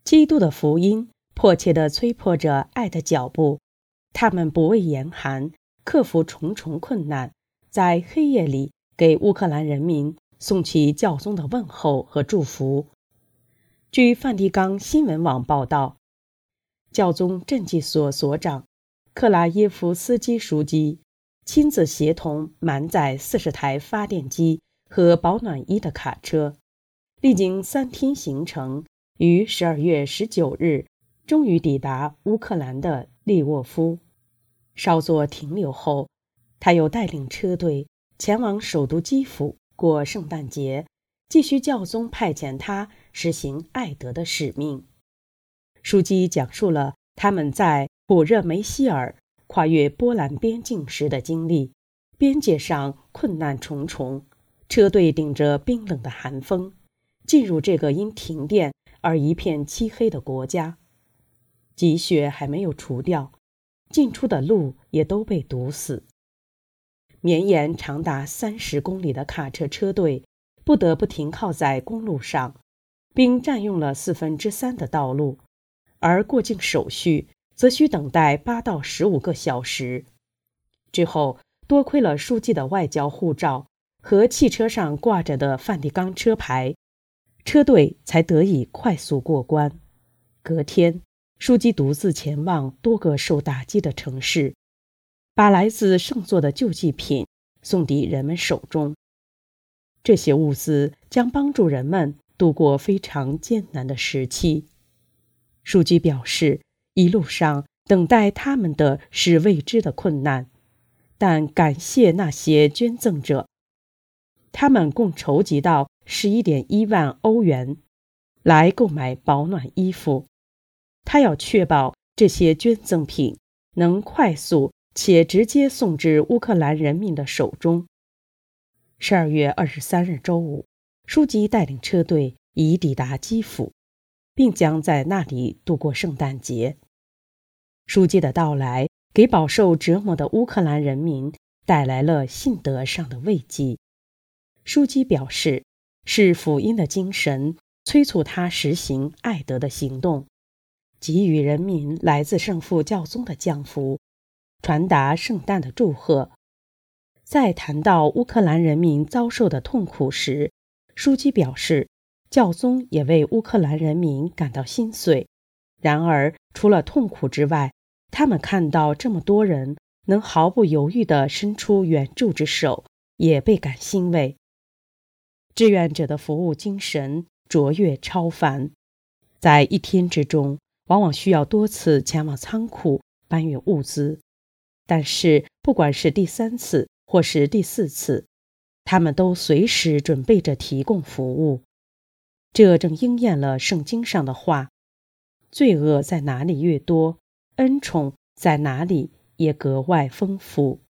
基督的福音迫切地催迫着爱的脚步，他们不畏严寒，克服重重困难，在黑夜里给乌克兰人民送去教宗的问候和祝福。据梵蒂冈新闻网报道，教宗赈济所所长克拉耶夫斯基书记亲自协同满载40台发电机和保暖衣的卡车，历经3天行程，于12月19日终于抵达乌克兰的利沃夫。稍作停留后，他又带领车队前往首都基辅过圣诞节，继续教宗派遣他实行爱德的使命。书记讲述了他们在普热梅希尔跨越波兰边境时的经历，边界上困难重重，车队顶着冰冷的寒风，进入这个因停电而一片漆黑的国家。积雪还没有除掉，进出的路也都被堵死。绵延长达30公里的卡车车队不得不停靠在公路上，并占用了3/4的道路，而过境手续则需等待8到15个小时。之后，多亏了书记的外交护照和汽车上挂着的梵蒂冈车牌，车队才得以快速过关。隔天，书记独自前往多个受打击的城市，把来自圣座的救济品送抵人们手中。这些物资将帮助人们度过非常艰难的时期。书记表示，一路上等待他们的是未知的困难，但感谢那些捐赠者，他们共筹集到11.1万欧元来购买保暖衣服。他要确保这些捐赠品能快速且直接送至乌克兰人民的手中。12月23日周五，书记带领车队已抵达基辅，并将在那里度过圣诞节。书记的到来给饱受折磨的乌克兰人民带来了信德上的慰藉。书记表示，是福音的精神催促他实行爱德的行动，给予人民来自圣父教宗的降福，传达圣诞的祝贺。在谈到乌克兰人民遭受的痛苦时，书记表示，教宗也为乌克兰人民感到心碎。然而，除了痛苦之外，他们看到这么多人能毫不犹豫地伸出援助之手，也倍感欣慰。志愿者的服务精神卓越超凡，在一天之中，往往需要多次前往仓库搬运物资，但是不管是第3次或是第4次，他们都随时准备着提供服务。这正应验了圣经上的话：罪恶在哪里越多，恩宠在哪里也格外丰富。